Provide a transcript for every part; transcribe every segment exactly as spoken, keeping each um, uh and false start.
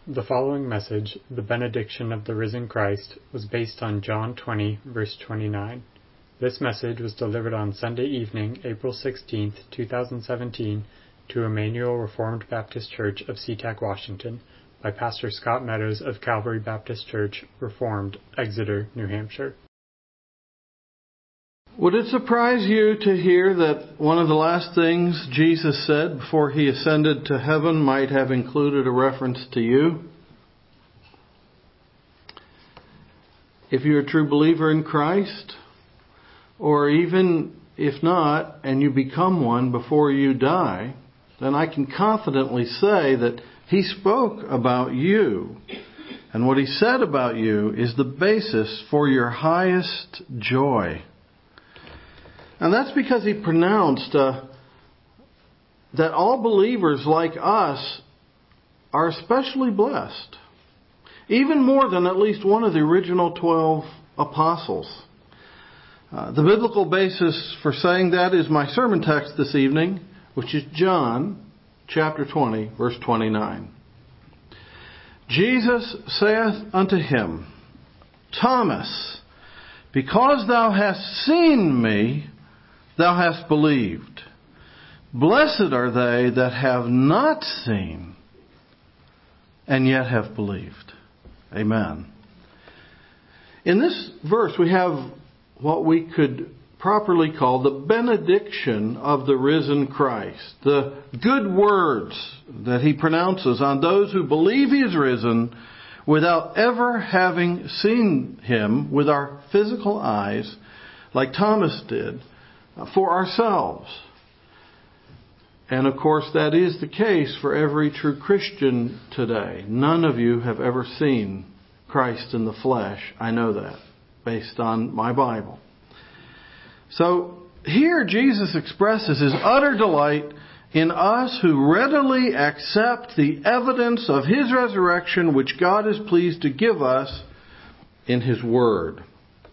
The following message, The Benediction of the Risen Christ, was based on John twenty, verse twenty-nine. This message was delivered on Sunday evening, April sixteenth, two thousand seventeen, to Emmanuel Reformed Baptist Church of SeaTac, Washington, by Pastor Scott Meadows of Calvary Baptist Church, Reformed, Exeter, New Hampshire. Would it surprise you to hear that one of the last things Jesus said before he ascended to heaven might have included a reference to you? If you're a true believer in Christ, or even if not, and you become one before you die, then I can confidently say that he spoke about you. And what he said about you is the basis for your highest joy. And that's because he pronounced uh, that all believers like us are especially blessed. Even more than at least one of the original twelve apostles. Uh, the biblical basis for saying that is my sermon text this evening, which is John chapter twenty, verse twenty-nine. Jesus saith unto him, Thomas, because thou hast seen me, thou hast believed. Blessed are they that have not seen and yet have believed. Amen. In this verse we have what we could properly call the benediction of the risen Christ. The good words that he pronounces on those who believe he is risen without ever having seen him with our physical eyes like Thomas did, for ourselves. And of course that is the case for every true Christian today. None of you have ever seen Christ in the flesh. I know that based on my Bible. So here Jesus expresses his utter delight in us who readily accept the evidence of his resurrection which God is pleased to give us in his word.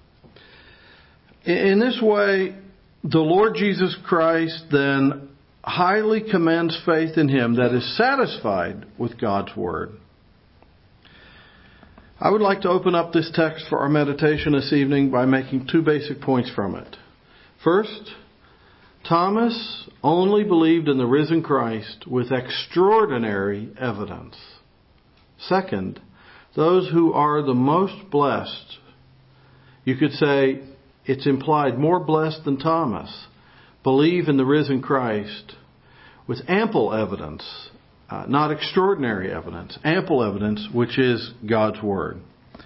In this way, the Lord Jesus Christ then highly commends faith in him that is satisfied with God's word. I would like to open up this text for our meditation this evening by making two basic points from it. First, Thomas only believed in the risen Christ with extraordinary evidence. Second, those who are the most blessed, you could say, it's implied more blessed than Thomas, believe in the risen Christ with ample evidence, uh, not extraordinary evidence, ample evidence, which is God's Word.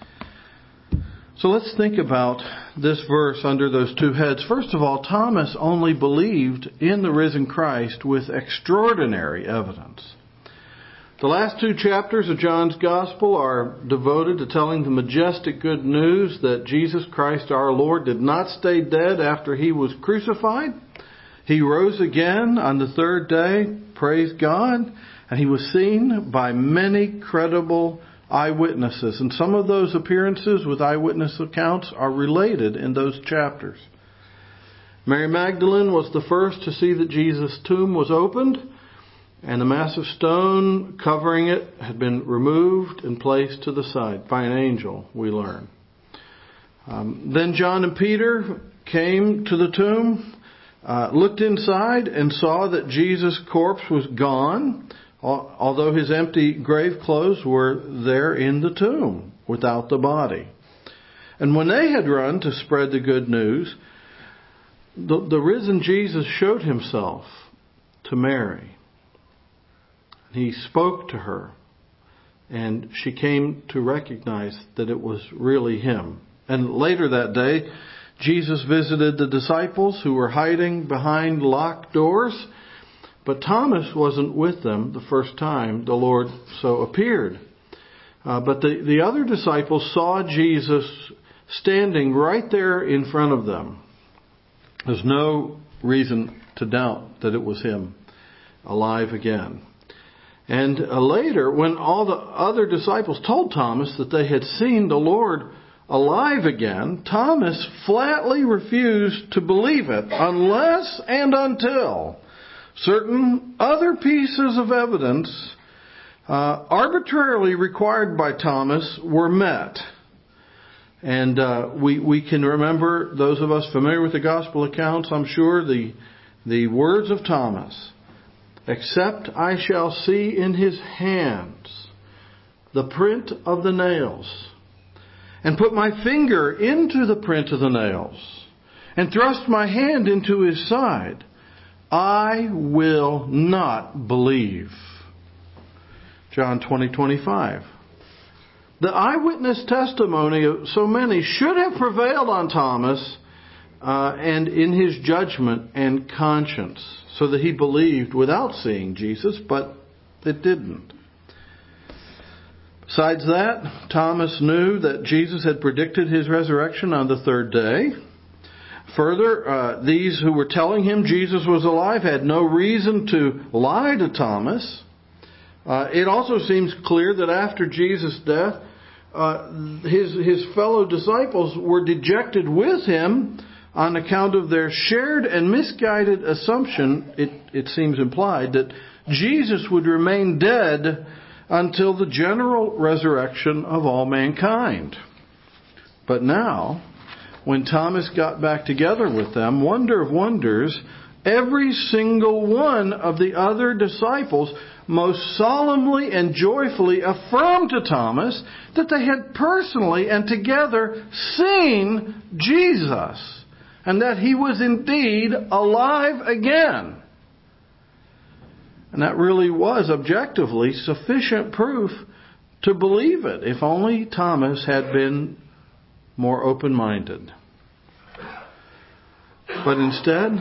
So let's think about this verse under those two heads. First of all, Thomas only believed in the risen Christ with extraordinary evidence. The last two chapters of John's Gospel are devoted to telling the majestic good news that Jesus Christ our Lord did not stay dead after he was crucified. He rose again on the third day, praise God, and he was seen by many credible eyewitnesses. And some of those appearances with eyewitness accounts are related in those chapters. Mary Magdalene was the first to see that Jesus' tomb was opened, and the massive stone covering it had been removed and placed to the side by an angel, we learn. Um, then John and Peter came to the tomb, uh, looked inside, and saw that Jesus' corpse was gone, although his empty grave clothes were there in the tomb without the body. And when they had run to spread the good news, the, the risen Jesus showed himself to Mary. He spoke to her, and she came to recognize that it was really him. And later that day, Jesus visited the disciples who were hiding behind locked doors, but Thomas wasn't with them the first time the Lord so appeared. Uh, but the, the other disciples saw Jesus standing right there in front of them. There's no reason to doubt that it was him, alive again. And later, when all the other disciples told Thomas that they had seen the Lord alive again, Thomas flatly refused to believe it unless and until certain other pieces of evidence uh, arbitrarily required by Thomas were met. And uh, we we can remember, those of us familiar with the gospel accounts, I'm sure, the the words of Thomas. Except I shall see in his hands the print of the nails, and put my finger into the print of the nails, and thrust my hand into his side, I will not believe. John twenty twenty-five. The eyewitness testimony of so many should have prevailed on Thomas uh, and in his judgment and conscience, so that he believed without seeing Jesus, but it didn't. Besides that, Thomas knew that Jesus had predicted his resurrection on the third day. Further, uh, these who were telling him Jesus was alive had no reason to lie to Thomas. Uh, it also seems clear that after Jesus' death, uh, his, his fellow disciples were dejected with him on account of their shared and misguided assumption, it, it seems implied, that Jesus would remain dead until the general resurrection of all mankind. But now, when Thomas got back together with them, wonder of wonders, every single one of the other disciples most solemnly and joyfully affirmed to Thomas that they had personally and together seen Jesus, and that he was indeed alive again. And that really was objectively sufficient proof to believe it, if only Thomas had been more open-minded. But instead,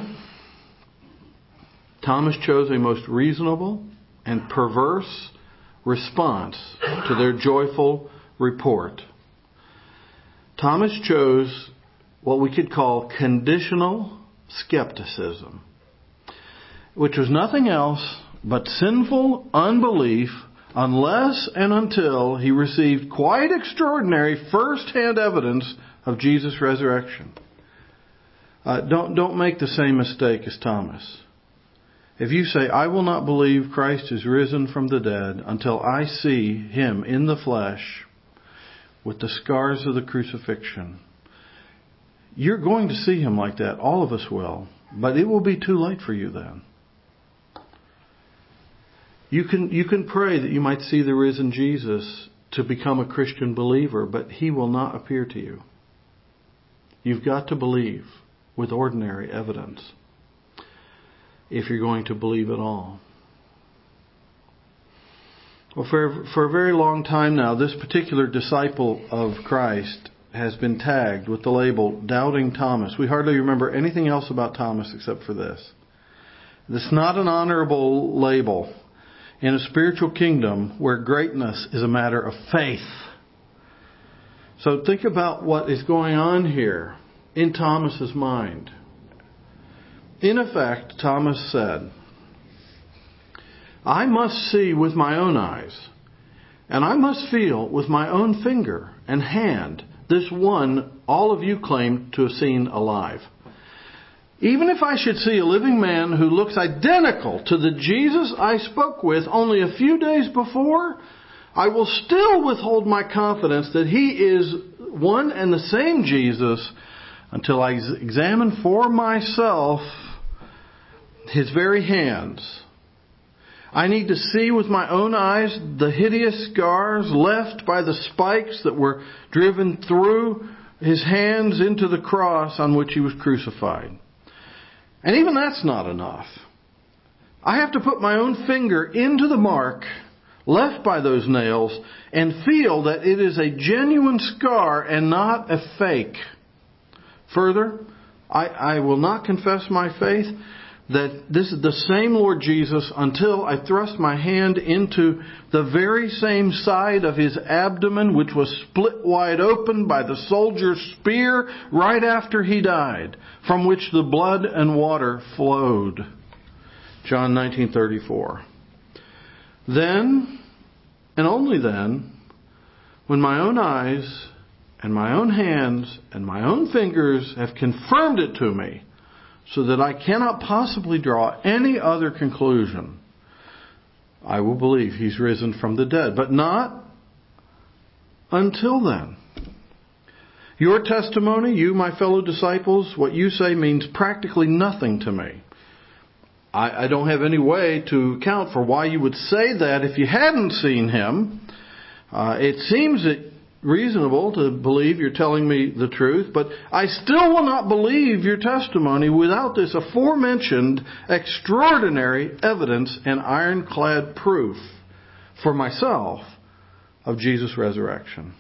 Thomas chose a most reasonable and perverse response to their joyful report. Thomas chose what we could call conditional skepticism, which was nothing else but sinful unbelief unless and until he received quite extraordinary first-hand evidence of Jesus' resurrection. Uh, don't, don't make the same mistake as Thomas. If you say, I will not believe Christ is risen from the dead until I see him in the flesh with the scars of the crucifixion, you're going to see him like that. All of us will. But it will be too late for you then. You can, you can pray that you might see the risen Jesus to become a Christian believer, but he will not appear to you. You've got to believe with ordinary evidence if you're going to believe at all. Well, for, for a very long time now, this particular disciple of Christ has been tagged with the label Doubting Thomas. We hardly remember anything else about Thomas except for this. This is not an honorable label in a spiritual kingdom where greatness is a matter of faith. So think about what is going on here in Thomas's mind. In effect, Thomas said, I must see with my own eyes, and I must feel with my own finger and hand this one all of you claim to have seen alive. Even if I should see a living man who looks identical to the Jesus I spoke with only a few days before, I will still withhold my confidence that he is one and the same Jesus until I examine for myself his very hands. I need to see with my own eyes the hideous scars left by the spikes that were driven through his hands into the cross on which he was crucified. And even that's not enough. I have to put my own finger into the mark left by those nails and feel that it is a genuine scar and not a fake. Further, I, I will not confess my faith that this is the same Lord Jesus until I thrust my hand into the very same side of his abdomen, which was split wide open by the soldier's spear right after he died, from which the blood and water flowed. John nineteen thirty-four. Then, and only then, when my own eyes and my own hands and my own fingers have confirmed it to me, so that I cannot possibly draw any other conclusion, I will believe He's risen from the dead. But not until then. Your testimony, you, my fellow disciples, what you say means practically nothing to me. I, I don't have any way to account for why you would say that if you hadn't seen Him. Uh, it seems it reasonable to believe you're telling me the truth, but I still will not believe your testimony without this aforementioned extraordinary evidence and ironclad proof for myself of Jesus' resurrection.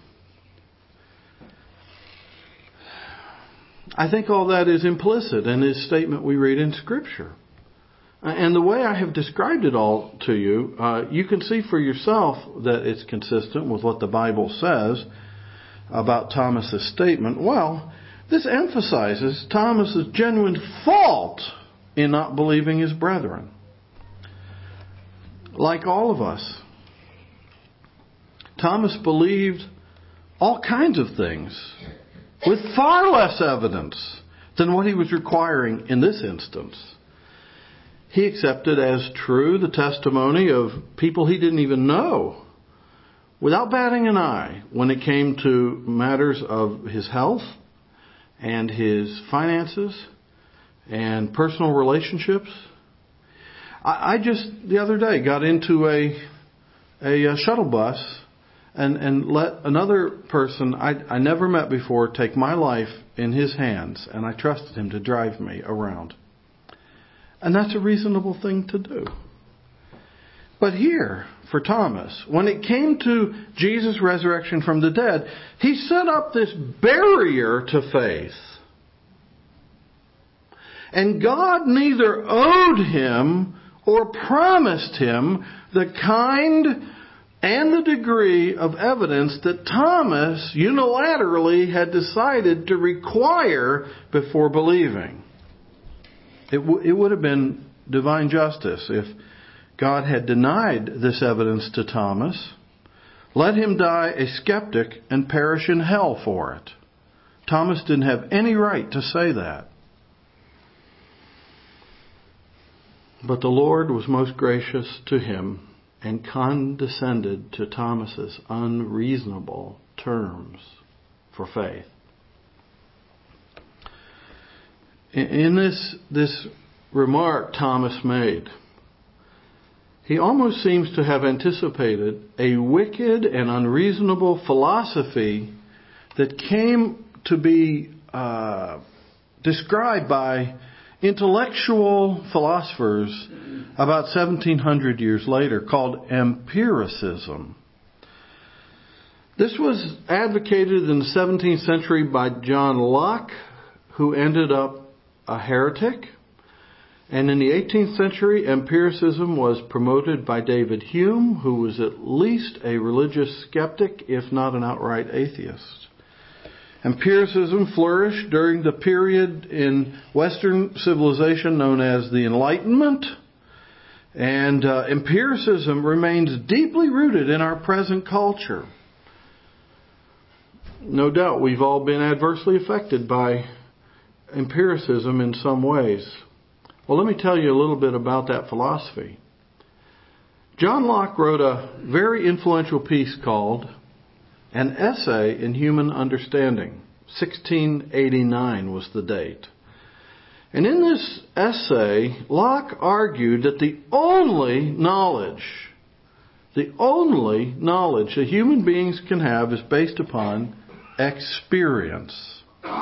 I think all that is implicit in His statement we read in Scripture. And the way I have described it all to you, uh, you can see for yourself that it's consistent with what the Bible says about Thomas's statement. Well, this emphasizes Thomas's genuine fault in not believing his brethren. Like all of us, Thomas believed all kinds of things with far less evidence than what he was requiring in this instance. He accepted as true the testimony of people he didn't even know, without batting an eye when it came to matters of his health and his finances and personal relationships. I, I just, the other day, got into a, a, a shuttle bus and, and let another person I, I never met before take my life in his hands, and I trusted him to drive me around. And that's a reasonable thing to do. But here, for Thomas, when it came to Jesus' resurrection from the dead, he set up this barrier to faith. And God neither owed him or promised him the kind and the degree of evidence that Thomas unilaterally had decided to require before believing. It, w- it would have been divine justice if God had denied this evidence to Thomas, let him die a skeptic and perish in hell for it. Thomas didn't have any right to say that. But the Lord was most gracious to him and condescended to Thomas's unreasonable terms for faith. In this, this remark Thomas made, he almost seems to have anticipated a wicked and unreasonable philosophy that came to be uh, described by intellectual philosophers about seventeen hundred years later, called empiricism. This was advocated in the seventeenth century by John Locke, who ended up a heretic. And in the eighteenth century, empiricism was promoted by David Hume, who was at least a religious skeptic, if not an outright atheist. Empiricism flourished during the period in Western civilization known as the Enlightenment. And uh, empiricism remains deeply rooted in our present culture. No doubt we've all been adversely affected by empiricism in some ways. Well, let me tell you a little bit about that philosophy. John Locke wrote a very influential piece called An Essay in Human Understanding. sixteen eighty-nine was the date. And in this essay, Locke argued that the only knowledge, the only knowledge that human beings can have is based upon experience.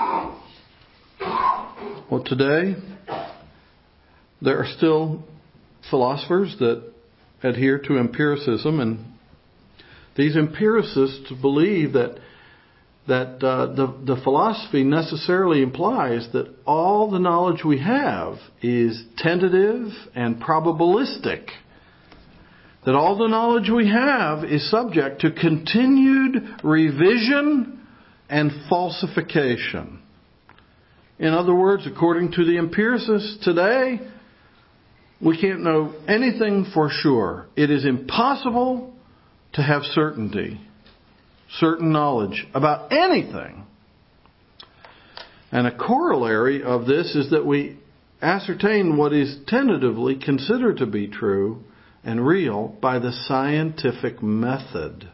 Well, today, there are still philosophers that adhere to empiricism, and these empiricists believe that that uh, the, the philosophy necessarily implies that all the knowledge we have is tentative and probabilistic. That all the knowledge we have is subject to continued revision and falsification. In other words, according to the empiricists today, we can't know anything for sure. It is impossible to have certainty, certain knowledge about anything. And a corollary of this is that we ascertain what is tentatively considered to be true and real by the scientific method.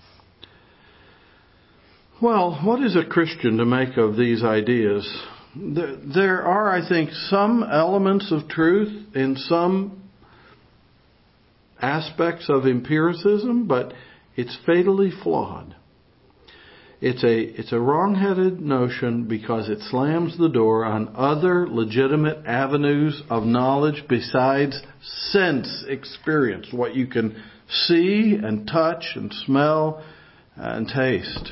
Well, what is a Christian to make of these ideas? There are, I think, some elements of truth in some aspects of empiricism, but it's fatally flawed. It's a, it's a wrong-headed notion because it slams the door on other legitimate avenues of knowledge besides sense experience, what you can see and touch and smell and taste.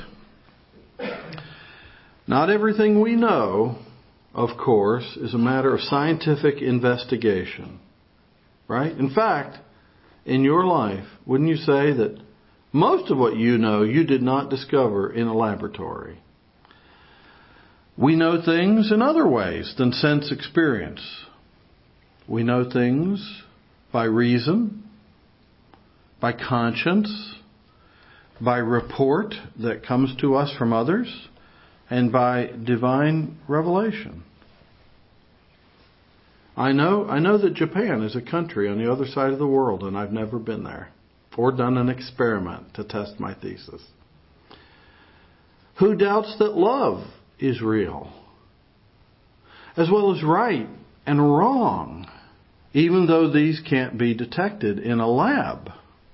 Not everything we know, of course, is a matter of scientific investigation, right? In fact, in your life, wouldn't you say that most of what you know you did not discover in a laboratory? We know things in other ways than sense experience. We know things by reason, by conscience, by report that comes to us from others, and by divine revelation. I know, I know that Japan is a country on the other side of the world, and I've never been there or done an experiment to test my thesis. Who doubts that love is real, as well as right and wrong, even though these can't be detected in a lab?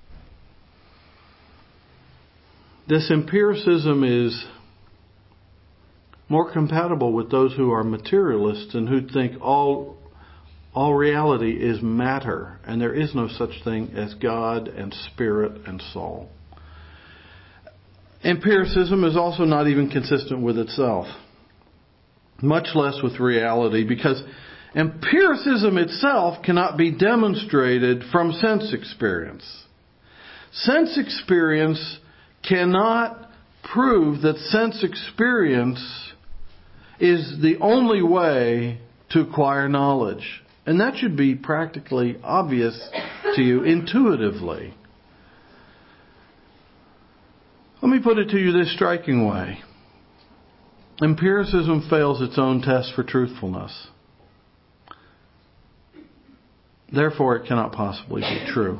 This empiricism is more compatible with those who are materialists and who think all all reality is matter and there is no such thing as God and spirit and soul. Empiricism is also not even consistent with itself, much less with reality, because empiricism itself cannot be demonstrated from sense experience. Sense experience cannot prove that sense experience is the only way to acquire knowledge. And that should be practically obvious to you intuitively. Let me put it to you this striking way. Empiricism fails its own test for truthfulness. Therefore, it cannot possibly be true.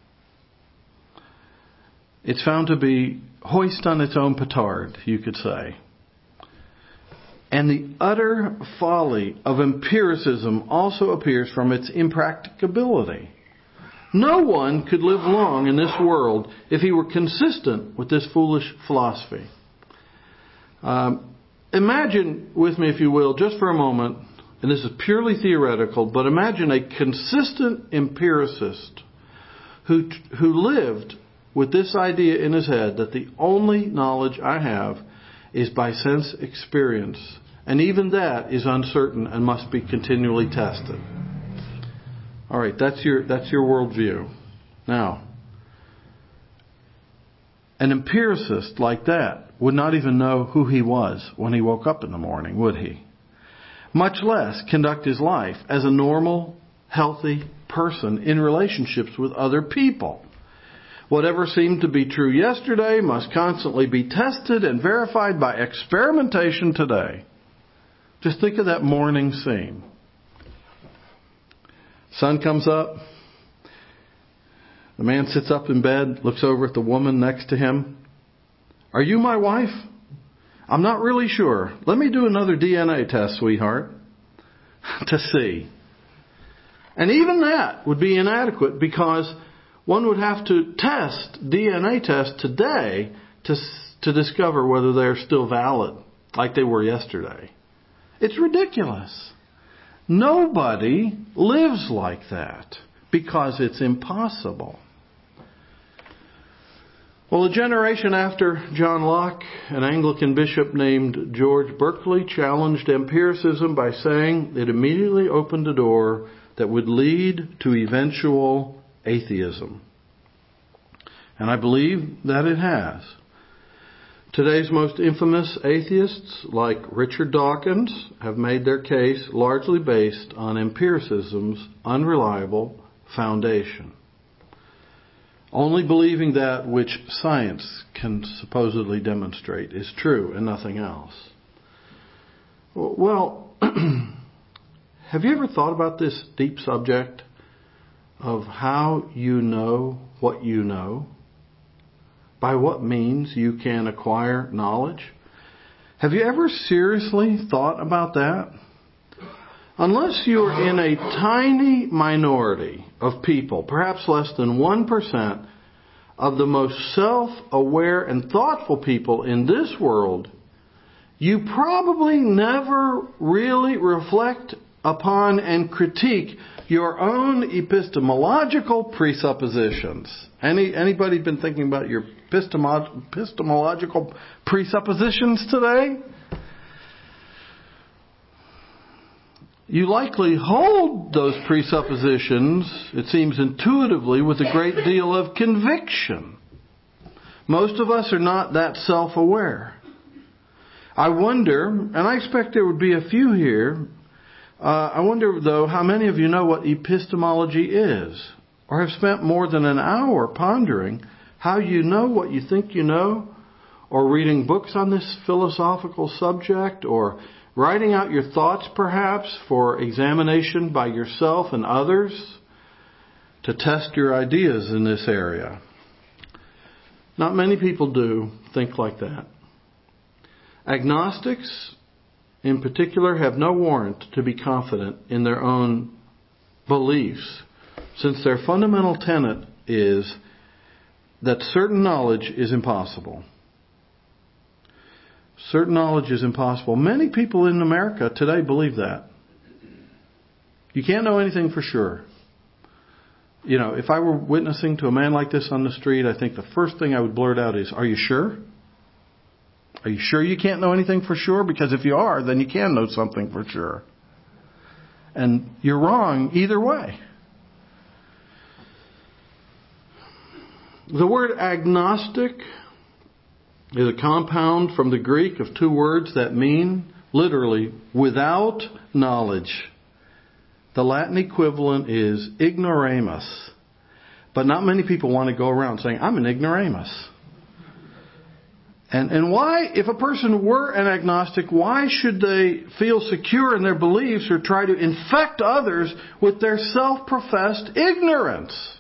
It's found to be hoist on its own petard, you could say. And the utter folly of empiricism also appears from its impracticability. No one could live long in this world if he were consistent with this foolish philosophy. Um, imagine with me, if you will, just for a moment, and this is purely theoretical, but imagine a consistent empiricist who who lived with this idea in his head that the only knowledge I have is by sense experience. And even that is uncertain and must be continually tested. All right, that's your that's your worldview. Now, an empiricist like that would not even know who he was when he woke up in the morning, would he? Much less conduct his life as a normal, healthy person in relationships with other people. Whatever seemed to be true yesterday must constantly be tested and verified by experimentation today. Just think of that morning scene. Sun comes up. The man sits up in bed, looks over at the woman next to him. Are you my wife? I'm not really sure. Let me do another D N A test, sweetheart, to see. And even that would be inadequate because one would have to test D N A tests today to, to discover whether they're still valid, like they were yesterday. It's ridiculous. Nobody lives like that because it's impossible. Well, a generation after John Locke, an Anglican bishop named George Berkeley challenged empiricism by saying it immediately opened a door that would lead to eventual atheism. And I believe that it has. Today's most infamous atheists, like Richard Dawkins, have made their case largely based on empiricism's unreliable foundation. Only believing that which science can supposedly demonstrate is true and nothing else. Well, have you ever thought about this deep subject of how you know what you know? By what means you can acquire knowledge? Have you ever seriously thought about that? Unless you're in a tiny minority of people, perhaps less than one percent of the most self-aware and thoughtful people in this world, you probably never really reflect upon and critique your own epistemological presuppositions. Any anybody been thinking about your epistemo- epistemological presuppositions today? You likely hold those presuppositions, it seems intuitively, with a great deal of conviction. Most of us are not that self-aware. I wonder, and I expect there would be a few here, uh, I wonder, though, how many of you know what epistemology is, or have spent more than an hour pondering how you know what you think you know, or reading books on this philosophical subject, or writing out your thoughts, perhaps, for examination by yourself and others to test your ideas in this area. Not many people do think like that. Agnostics, in particular, have no warrant to be confident in their own beliefs, since their fundamental tenet is that certain knowledge is impossible. Certain knowledge is impossible. Many people in America today believe that. You can't know anything for sure. You know, if I were witnessing to a man like this on the street, I think the first thing I would blurt out is, "Are you sure? Are you sure you can't know anything for sure? Because if you are, then you can know something for sure." And you're wrong either way. The word agnostic is a compound from the Greek of two words that mean, literally, without knowledge. The Latin equivalent is ignoramus. But not many people want to go around saying, "I'm an ignoramus." And, and why, if a person were an agnostic, why should they feel secure in their beliefs or try to infect others with their self-professed ignorance?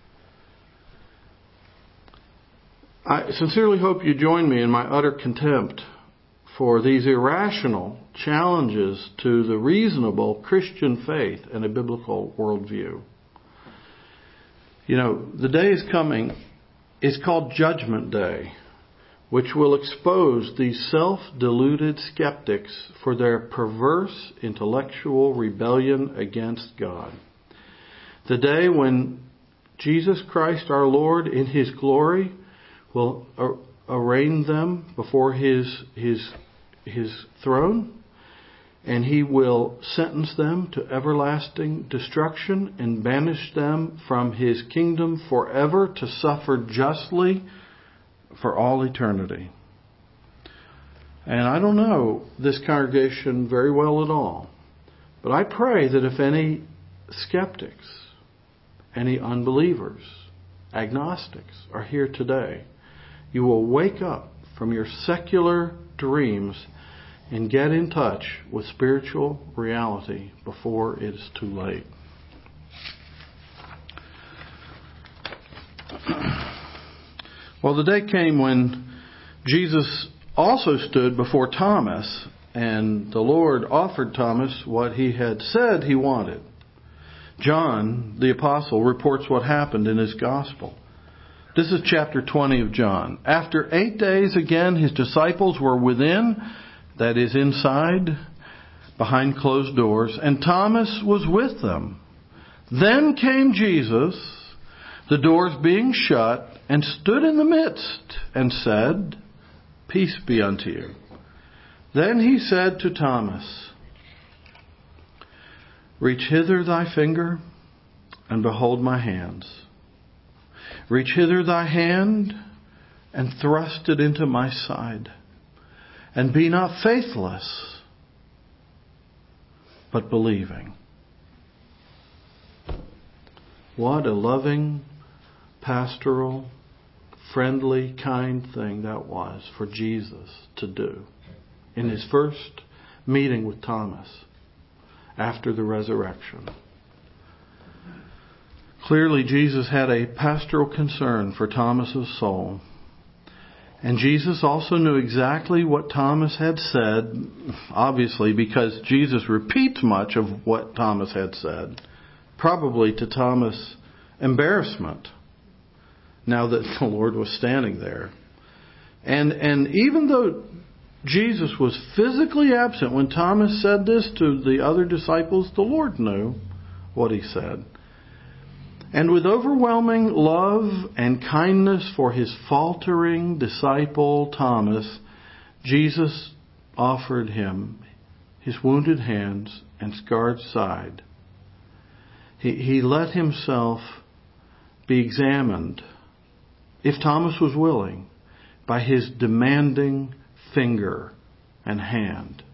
I sincerely hope you join me in my utter contempt for these irrational challenges to the reasonable Christian faith and a biblical worldview. You know, the day is coming, it's called Judgment Day, which will expose these self-deluded skeptics for their perverse intellectual rebellion against God. The day when Jesus Christ our Lord in His glory will arraign them before his his his throne, and He will sentence them to everlasting destruction and banish them from His kingdom forever to suffer justly for all eternity. And I don't know this congregation very well at all, but I pray that if any skeptics, any unbelievers, agnostics are here today, you will wake up from your secular dreams and get in touch with spiritual reality before it is too late. Well, the day came when Jesus also stood before Thomas, and the Lord offered Thomas what He had said He wanted. John, the apostle, reports what happened in his gospel. This is chapter twenty of John. After eight days again, His disciples were within, that is inside, behind closed doors, and Thomas was with them. Then came Jesus, the doors being shut, and stood in the midst and said, "Peace be unto you." Then He said to Thomas, "Reach hither thy finger, and behold my hands. Reach hither thy hand, and thrust it into my side. And be not faithless, but believing." What a loving, pastoral, friendly, kind thing that was for Jesus to do in His first meeting with Thomas after the resurrection. Clearly, Jesus had a pastoral concern for Thomas's soul. And Jesus also knew exactly what Thomas had said, obviously, because Jesus repeats much of what Thomas had said, probably to Thomas' embarrassment, now that the Lord was standing there. And, and even though Jesus was physically absent when Thomas said this to the other disciples, the Lord knew what he said. And with overwhelming love and kindness for his faltering disciple Thomas, Jesus offered him his wounded hands and scarred side. He, he let himself be examined, if Thomas was willing, by his demanding finger and hand.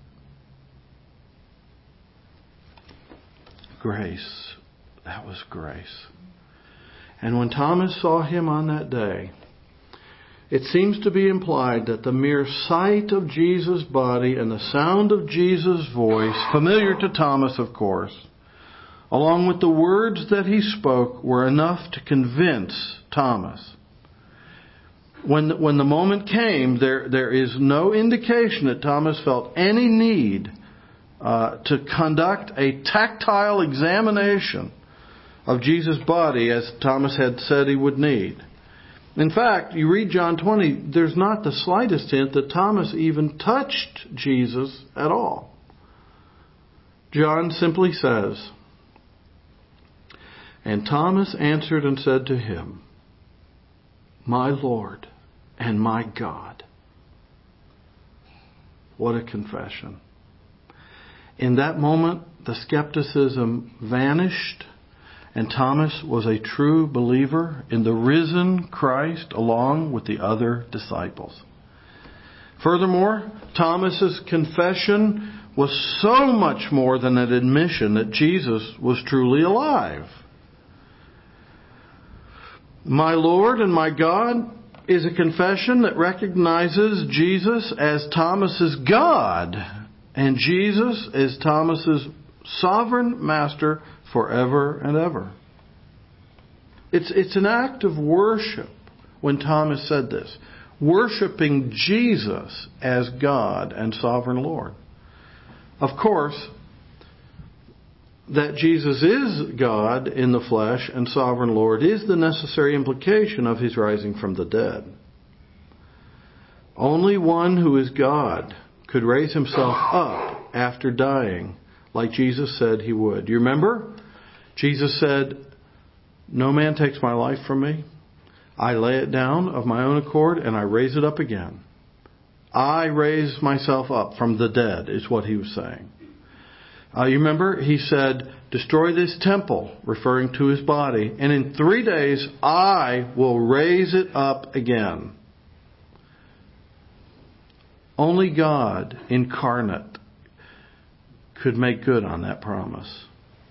Grace. That was grace. And when Thomas saw him on that day, it seems to be implied that the mere sight of Jesus' body and the sound of Jesus' voice, familiar to Thomas, of course, along with the words that he spoke, were enough to convince Thomas. When the, when the moment came, there there is no indication that Thomas felt any need uh, to conduct a tactile examination of Jesus' body, as Thomas had said he would need. In fact, you read John twenty, there's not the slightest hint that Thomas even touched Jesus at all. John simply says, "And Thomas answered and said to him, 'My Lord and my God.'" What a confession. In that moment, the skepticism vanished, and Thomas was a true believer in the risen Christ along with the other disciples. Furthermore, Thomas's confession was so much more than an admission that Jesus was truly alive. "My Lord and my God" is a confession that recognizes Jesus as Thomas's God and Jesus as Thomas's sovereign master forever and ever. It's, it's an act of worship when Thomas said this, worshiping Jesus as God and sovereign Lord. Of course, that Jesus is God in the flesh and sovereign Lord is the necessary implication of his rising from the dead. Only one who is God could raise himself up after dying, like Jesus said he would. You remember? Jesus said, "No man takes my life from me. I lay it down of my own accord and I raise it up again." I raise myself up from the dead, is what he was saying. Uh, you remember, he said, "Destroy this temple," referring to his body, "and in three days I will raise it up again." Only God incarnate could make good on that promise.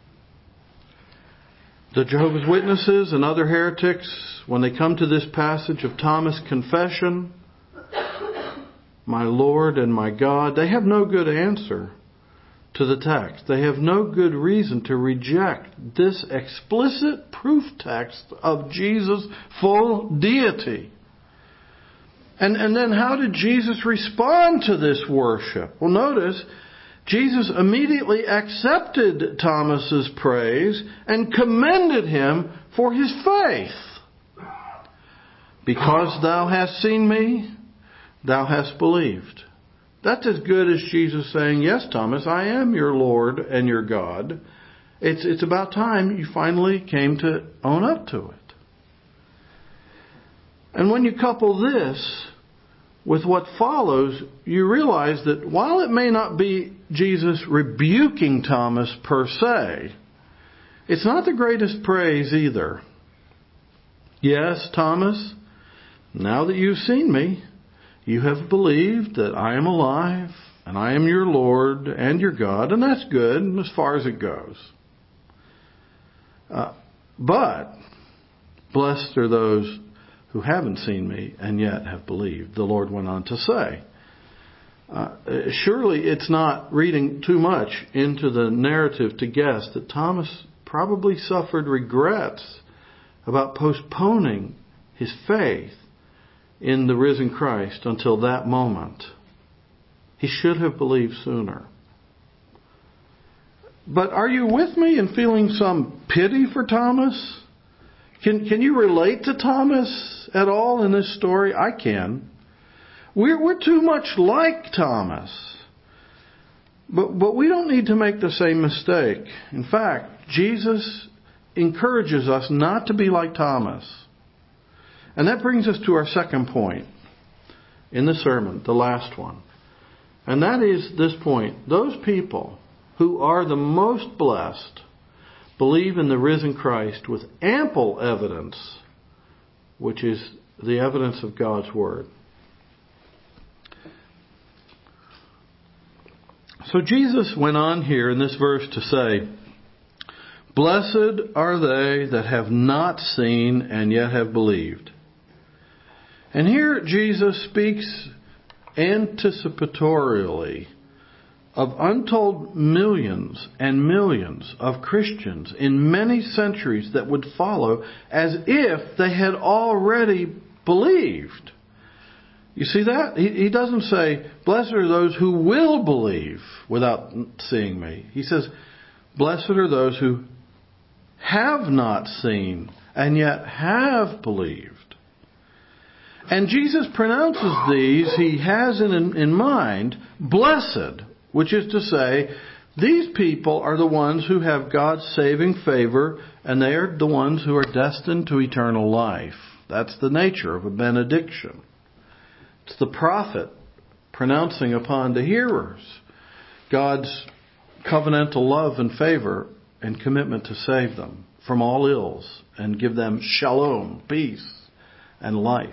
The Jehovah's Witnesses and other heretics, when they come to this passage of Thomas' confession, "My Lord and my God," they have no good answer to the text. They have no good reason to reject this explicit proof text of Jesus' full deity. And, and then how did Jesus respond to this worship? Well, notice, Jesus immediately accepted Thomas's praise and commended him for his faith. "Because thou hast seen me, thou hast believed." That's as good as Jesus saying, "Yes, Thomas, I am your Lord and your God." It's, it's about time you finally came to own up to it. And when you couple this with what follows, you realize that while it may not be Jesus rebuking Thomas per se, it's not the greatest praise either. "Yes, Thomas, now that you've seen me, you have believed that I am alive and I am your Lord and your God," and that's good as far as it goes. Uh, but blessed are those who haven't seen me and yet have believed, the Lord went on to say. Uh, surely it's not reading too much into the narrative to guess that Thomas probably suffered regrets about postponing his faith in the risen Christ until that moment. He should have believed sooner. But are you with me in feeling some pity for Thomas? Can, can you relate to Thomas at all in this story? I can. We're, we're too much like Thomas. But, but we don't need to make the same mistake. In fact, Jesus encourages us not to be like Thomas. And that brings us to our second point in the sermon, the last one. And that is this point. Those people who are the most blessed believe in the risen Christ with ample evidence, which is the evidence of God's Word. So Jesus went on here in this verse to say, "Blessed are they that have not seen and yet have believed." And here Jesus speaks anticipatorially of untold millions and millions of Christians in many centuries that would follow as if they had already believed. You see that? He, he doesn't say, "Blessed are those who will believe without seeing me." He says, "Blessed are those who have not seen and yet have believed." And Jesus pronounces these, he has in, in mind, blessed, which is to say, these people are the ones who have God's saving favor, and they are the ones who are destined to eternal life. That's the nature of a benediction. It's the prophet pronouncing upon the hearers God's covenantal love and favor and commitment to save them from all ills and give them shalom, peace, and life.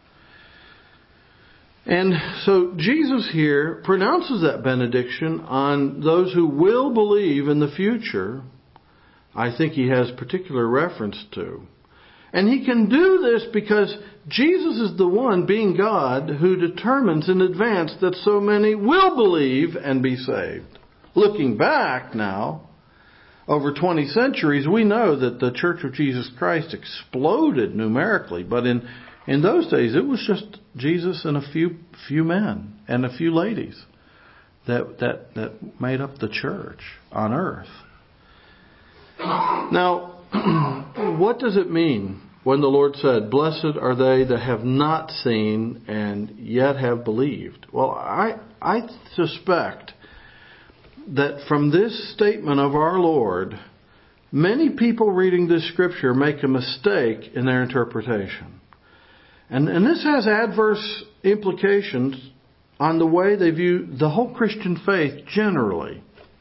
And so Jesus here pronounces that benediction on those who will believe in the future. I think he has particular reference to. And he can do this because Jesus is the one, being God, who determines in advance that so many will believe and be saved. Looking back now, over twenty centuries, we know that the Church of Jesus Christ exploded numerically. But in, in those days, it was just Jesus and a few few men and a few ladies that that that made up the church on earth. Now, what does it mean when the Lord said, "Blessed are they that have not seen and yet have believed"? Well, I I suspect that from this statement of our Lord, many people reading this scripture make a mistake in their interpretation. And, and this has adverse implications on the way they view the whole Christian faith generally.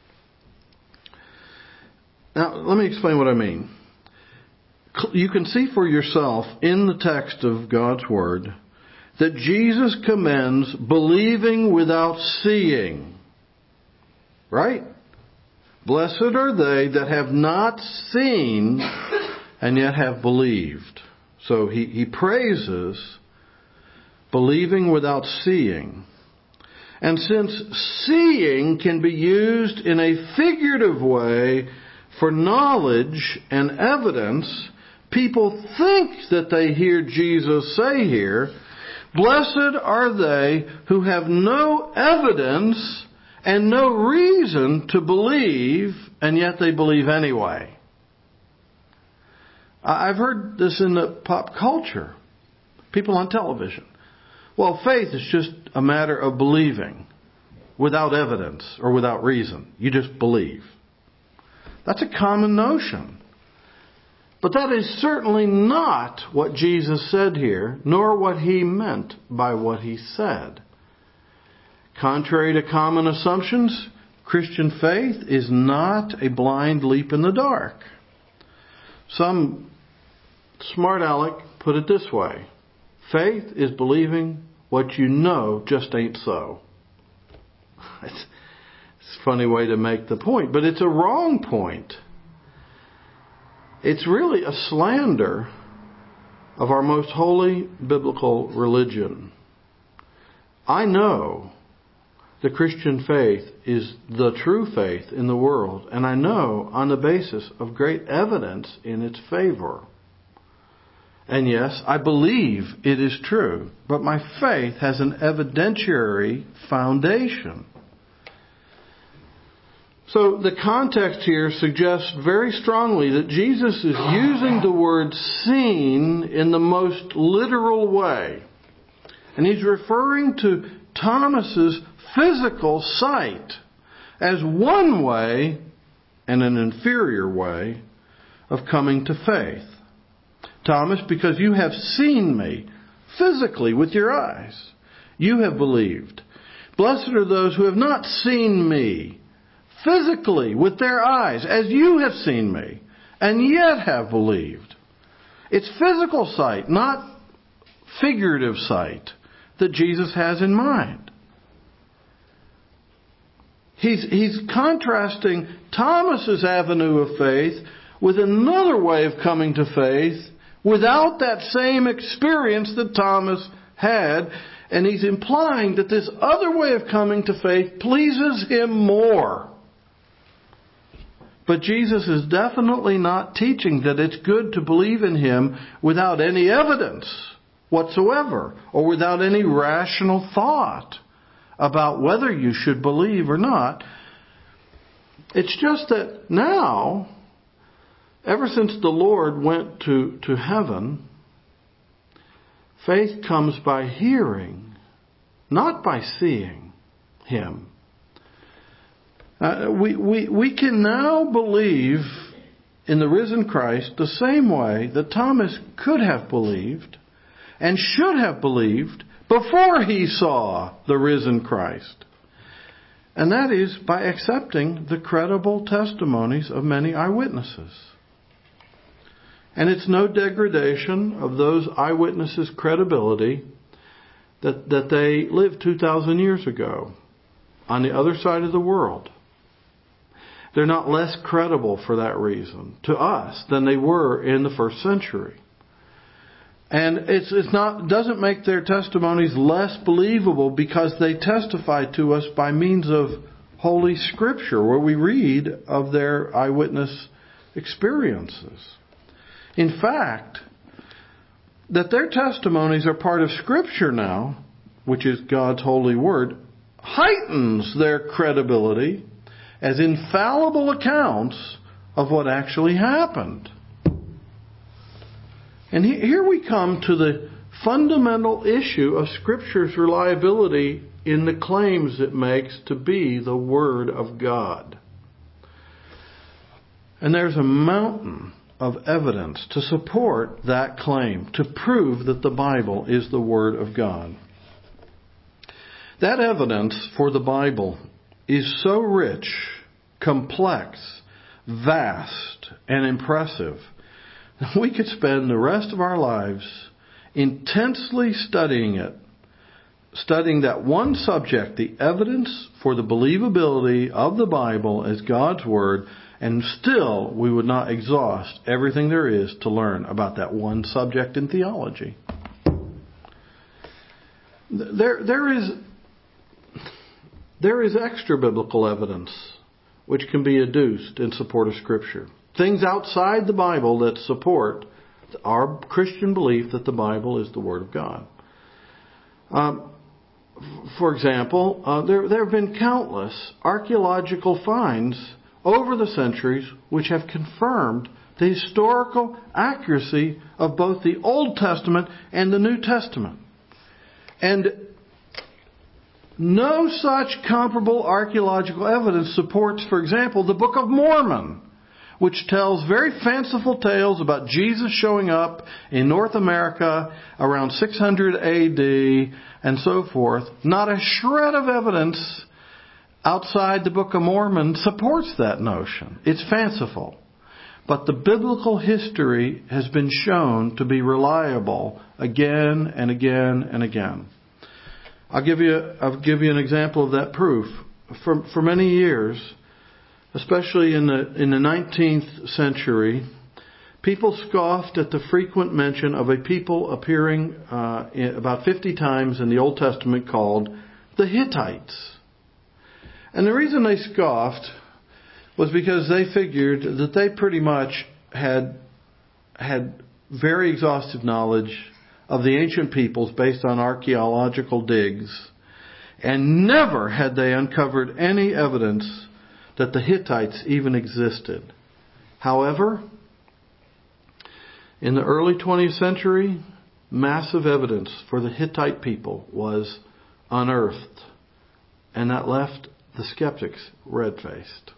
Now, let me explain what I mean. You can see for yourself in the text of God's Word that Jesus commends believing without seeing. Right? Blessed are they that have not seen and yet have believed. So he, he praises believing without seeing. And since seeing can be used in a figurative way for knowledge and evidence, people think that they hear Jesus say here, "Blessed are they who have no evidence and no reason to believe, and yet they believe anyway." I've heard this in the pop culture. People on television. Well, faith is just a matter of believing without evidence or without reason. You just believe. That's a common notion. But that is certainly not what Jesus said here, nor what he meant by what he said. Contrary to common assumptions, Christian faith is not a blind leap in the dark. Some smart aleck put it this way: faith is believing what you know just ain't so. It's, it's a funny way to make the point, but it's a wrong point. It's really a slander of our most holy biblical religion. I know the Christian faith is the true faith in the world, and I know on the basis of great evidence in its favor. And yes, I believe it is true, but my faith has an evidentiary foundation. So the context here suggests very strongly that Jesus is using the word seen in the most literal way. And he's referring to Thomas's physical sight as one way, and an inferior way, of coming to faith. Thomas, because you have seen me physically with your eyes, you have believed. Blessed are those who have not seen me physically with their eyes, as you have seen me, and yet have believed. It's physical sight, not figurative sight, that Jesus has in mind. He's, he's contrasting Thomas's avenue of faith with another way of coming to faith without that same experience that Thomas had. And he's implying that this other way of coming to faith pleases him more. But Jesus is definitely not teaching that it's good to believe in him without any evidence whatsoever, or without any rational thought about whether you should believe or not. It's just that now, ever since the Lord went to, to heaven, faith comes by hearing, not by seeing him. Uh, we, we, we can now believe in the risen Christ the same way that Thomas could have believed and should have believed before he saw the risen Christ. And that is by accepting the credible testimonies of many eyewitnesses. And it's no degradation of those eyewitnesses' credibility that, that they lived two thousand years ago on the other side of the world. They're not less credible for that reason to us than they were in the first century. And it's, it's not, doesn't make their testimonies less believable because they testify to us by means of Holy Scripture, where we read of their eyewitness experiences. In fact, that their testimonies are part of Scripture now, which is God's holy word, heightens their credibility as infallible accounts of what actually happened. And here we come to the fundamental issue of Scripture's reliability in the claims it makes to be the Word of God. And there's a mountain of evidence to support that claim, to prove that the Bible is the Word of God. That evidence for the Bible is so rich, complex, vast, and impressive that we could spend the rest of our lives intensely studying it, studying that one subject, the evidence for the believability of the Bible as God's Word, and still we would not exhaust everything there is to learn about that one subject in theology. There, there is There is extra biblical evidence which can be adduced in support of Scripture. Things outside the Bible that support our Christian belief that the Bible is the Word of God. Um, for example, uh, there, there have been countless archaeological finds over the centuries which have confirmed the historical accuracy of both the Old Testament and the New Testament. And no such comparable archaeological evidence supports, for example, the Book of Mormon, which tells very fanciful tales about Jesus showing up in North America around six hundred A D and so forth. Not a shred of evidence outside the Book of Mormon supports that notion. It's fanciful. But the biblical history has been shown to be reliable again and again and again. I'll give you I'll give you an example of that proof. For for many years, especially in the in the nineteenth century, people scoffed at the frequent mention of a people appearing uh, in, about fifty times in the Old Testament called the Hittites. And the reason they scoffed was because they figured that they pretty much had had very exhaustive knowledge of the ancient peoples based on archaeological digs, and never had they uncovered any evidence that the Hittites even existed. However, in the early twentieth century, massive evidence for the Hittite people was unearthed, and that left the skeptics red-faced.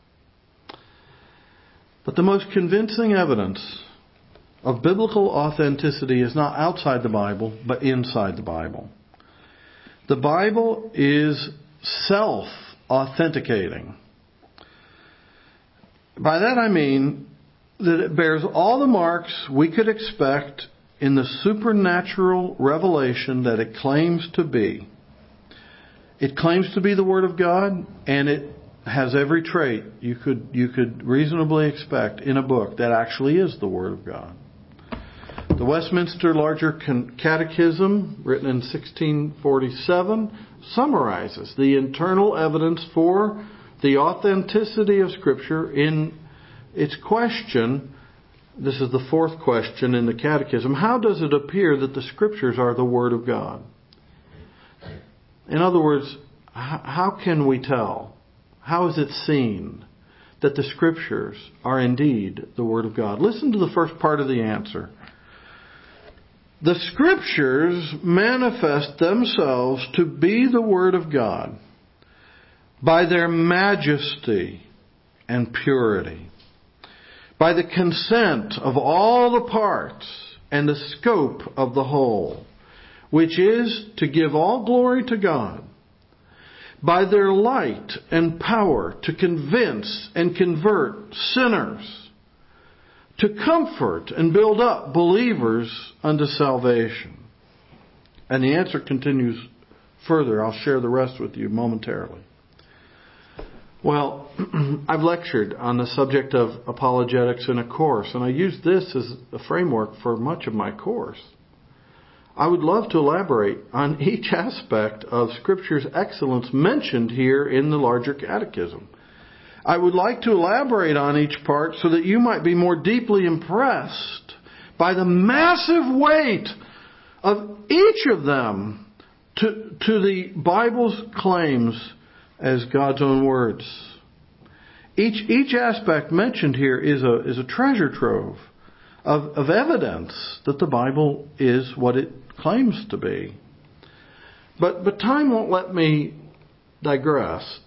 But the most convincing evidence of biblical authenticity is not outside the Bible, but inside the Bible. The Bible is self-authenticating. By that I mean that it bears all the marks we could expect in the supernatural revelation that it claims to be. It claims to be the Word of God, and it has every trait you could you could reasonably expect in a book that actually is the Word of God. The Westminster Larger Catechism, written in sixteen forty-seven, summarizes the internal evidence for the authenticity of Scripture in its question. This is the fourth question in the Catechism. How does it appear that the Scriptures are the Word of God? In other words, how can we tell? How is it seen that the Scriptures are indeed the Word of God? Listen to the first part of the answer. The Scriptures manifest themselves to be the Word of God by their majesty and purity, by the consent of all the parts and the scope of the whole, which is to give all glory to God, by their light and power to convince and convert sinners, to comfort and build up believers unto salvation. And the answer continues further. I'll share the rest with you momentarily. Well, I've lectured on the subject of apologetics in a course, and I use this as a framework for much of my course. I would love to elaborate on each aspect of Scripture's excellence mentioned here in the larger catechism. I would like to elaborate on each part so that you might be more deeply impressed by the massive weight of each of them to, to the Bible's claims as God's own words. Each, each aspect mentioned here is a, is a treasure trove of, of evidence that the Bible is what it claims to be. But, but time won't let me digress.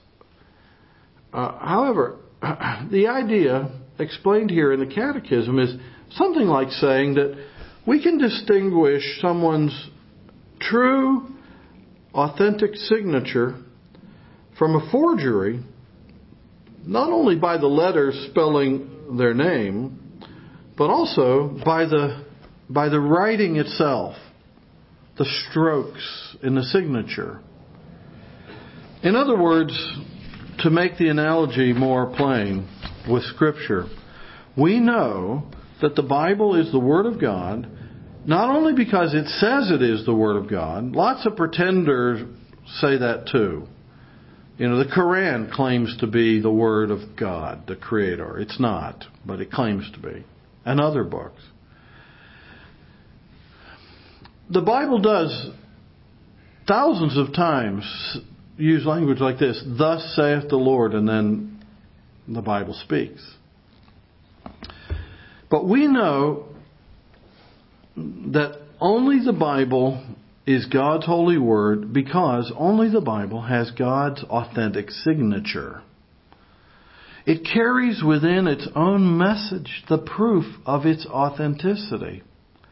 Uh, however, the idea explained here in the Catechism is something like saying that we can distinguish someone's true, authentic signature from a forgery not only by the letters spelling their name, but also by the by the writing itself, the strokes in the signature. In other words, to make the analogy more plain with Scripture, we know that the Bible is the Word of God, not only because it says it is the Word of God. Lots of pretenders say that too. You know, the Quran claims to be the Word of God, the Creator. It's not, but it claims to be. And other books. The Bible does thousands of times use language like this, thus saith the Lord, and then the Bible speaks. But we know that only the Bible is God's holy word because only the Bible has God's authentic signature. It carries within its own message the proof of its authenticity.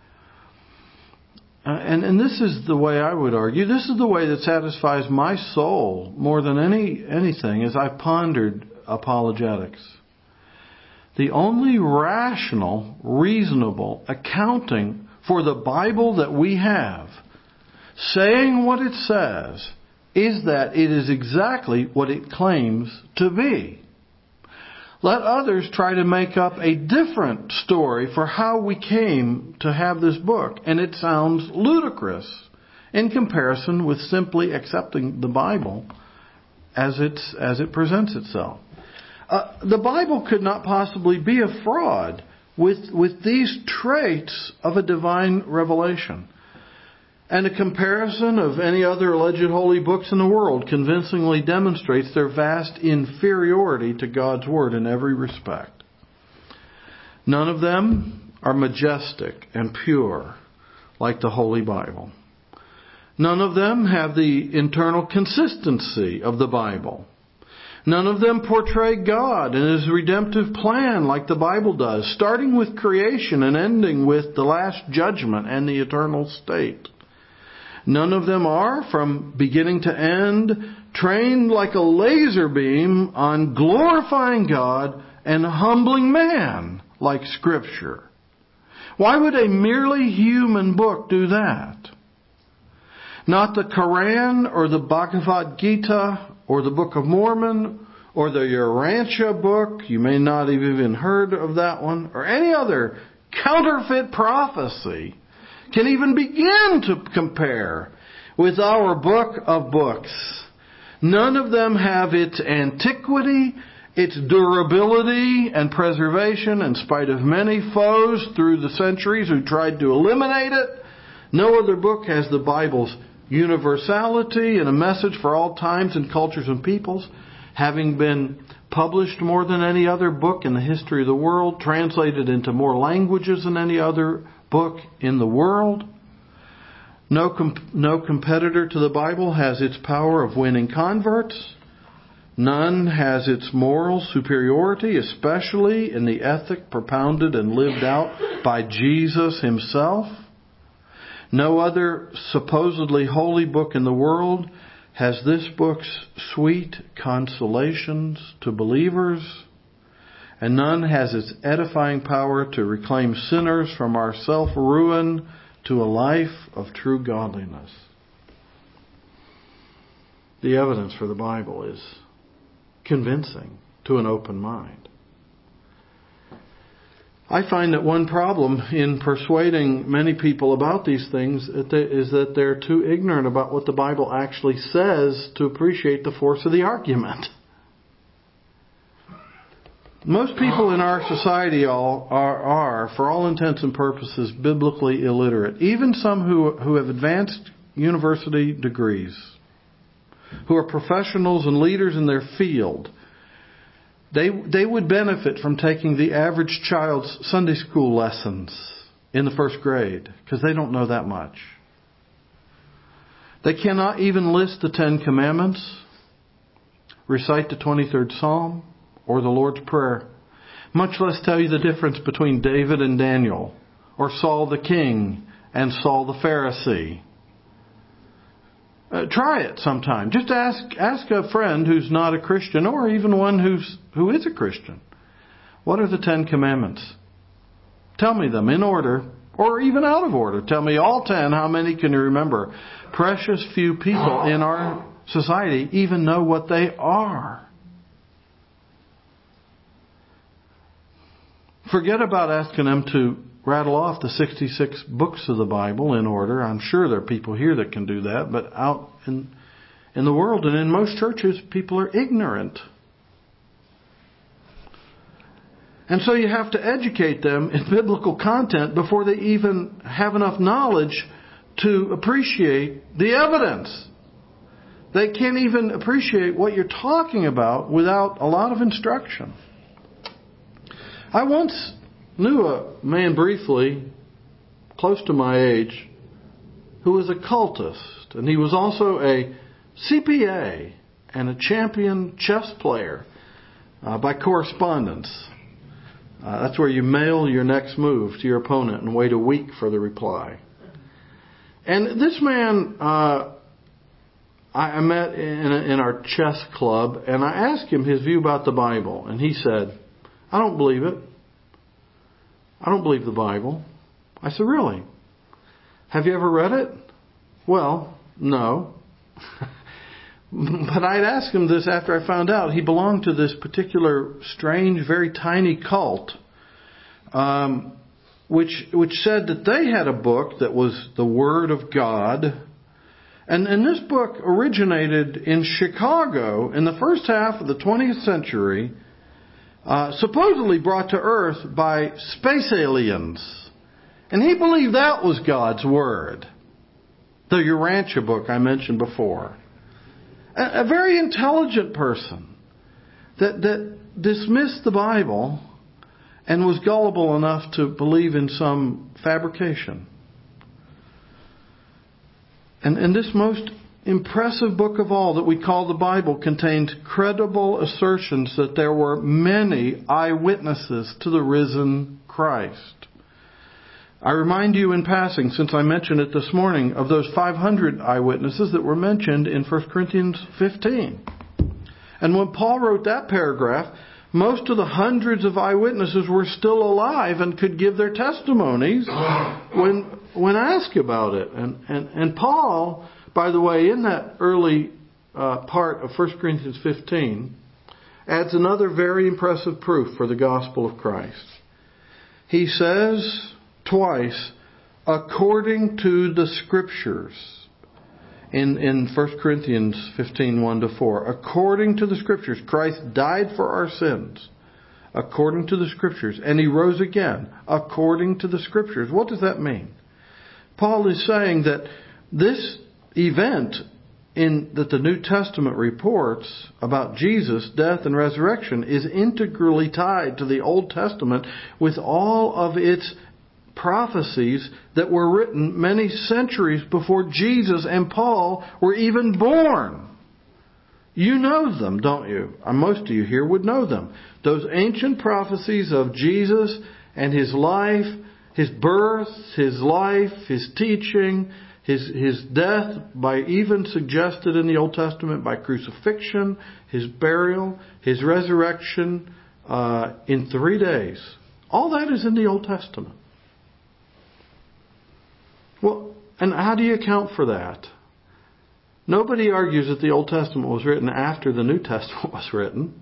Uh, and, and this is the way I would argue. This is the way that satisfies my soul more than any anything as I pondered apologetics. The only rational, reasonable accounting for the Bible that we have, saying what it says, is that it is exactly what it claims to be. Let others try to make up a different story for how we came to have this book, and it sounds ludicrous in comparison with simply accepting the Bible as it's as it presents itself. Uh, the Bible could not possibly be a fraud with, with these traits of a divine revelation. And a comparison of any other alleged holy books in the world convincingly demonstrates their vast inferiority to God's Word in every respect. None of them are majestic and pure like the Holy Bible. None of them have the internal consistency of the Bible. None of them portray God and His redemptive plan like the Bible does, starting with creation and ending with the last judgment and the eternal state. None of them are, from beginning to end, trained like a laser beam on glorifying God and humbling man like Scripture. Why would a merely human book do that? Not the Quran or the Bhagavad Gita or the Book of Mormon or the Urantia book, you may not have even heard of that one, or any other counterfeit prophecy can even begin to compare with our book of books. None of them have its antiquity, its durability and preservation in spite of many foes through the centuries who tried to eliminate it. No other book has the Bible's universality and a message for all times and cultures and peoples, having been published more than any other book in the history of the world, translated into more languages than any other book in the world. No, com- no competitor to the Bible has its power of winning converts. None has its moral superiority, especially in the ethic propounded and lived out by Jesus Himself. No other supposedly holy book in the world has this book's sweet consolations to believers, and none has its edifying power to reclaim sinners from our self-ruin to a life of true godliness. The evidence for the Bible is convincing to an open mind. I find that one problem in persuading many people about these things is that they're too ignorant about what the Bible actually says to appreciate the force of the argument. Most people in our society all are, are, for all intents and purposes, biblically illiterate. Even some who, who have advanced university degrees, who are professionals and leaders in their field. They they would benefit from taking the average child's Sunday school lessons in the first grade, because they don't know that much. They cannot even list the Ten Commandments, recite the twenty-third Psalm, or the Lord's Prayer, much less tell you the difference between David and Daniel, or Saul the king and Saul the Pharisee. Uh, try it sometime. Just ask ask a friend who's not a Christian, or even one who's who is a Christian. What are the Ten Commandments? Tell me them in order, or even out of order. Tell me all ten. How many can you remember? Precious few people in our society even know what they are. Forget about asking them to rattle off the sixty-six books of the Bible in order. I'm sure there are people here that can do that, but out in in the world and in most churches, people are ignorant. And so you have to educate them in biblical content before they even have enough knowledge to appreciate the evidence. They can't even appreciate what you're talking about without a lot of instruction. I once knew a man briefly, close to my age, who was a cultist, and he was also a C P A and a champion chess player uh, by correspondence. Uh, that's where you mail your next move to your opponent and wait a week for the reply. And this man, uh, I, I met in, a, in our chess club, and I asked him his view about the Bible, and he said, "I don't believe it. I don't believe the Bible." I said, "Really? Have you ever read it?" "Well, no." But I'd asked him this after I found out he belonged to this particular strange, very tiny cult, um, which which said that they had a book that was the Word of God. And, and this book originated in Chicago in the first half of the twentieth century. uh, supposedly brought to Earth by space aliens. And he believed that was God's Word. The Urantia book I mentioned before. A, a very intelligent person that, that dismissed the Bible and was gullible enough to believe in some fabrication. And, and this most impressive book of all that we call the Bible contained credible assertions that there were many eyewitnesses to the risen Christ. I remind you in passing, since I mentioned it this morning, of those five hundred eyewitnesses that were mentioned in First Corinthians fifteen. And when Paul wrote that paragraph, most of the hundreds of eyewitnesses were still alive and could give their testimonies when when asked about it. And, and, and Paul, by the way, in that early uh, part of First Corinthians fifteen, adds another very impressive proof for the gospel of Christ. He says twice, according to the Scriptures, in, in First Corinthians fifteen, one to four. According to the Scriptures, Christ died for our sins, according to the Scriptures, and He rose again, according to the Scriptures. What does that mean? Paul is saying that this event in that the New Testament reports about Jesus' death and resurrection is integrally tied to the Old Testament with all of its prophecies that were written many centuries before Jesus and Paul were even born. You know them, don't you? Most of you here would know them. Those ancient prophecies of Jesus and His life, His birth, His life, His teaching, His, his death, by even suggested in the Old Testament by crucifixion, His burial, His resurrection uh, in three days. All that is in the Old Testament. Well, and how do you account for that? Nobody argues that the Old Testament was written after the New Testament was written.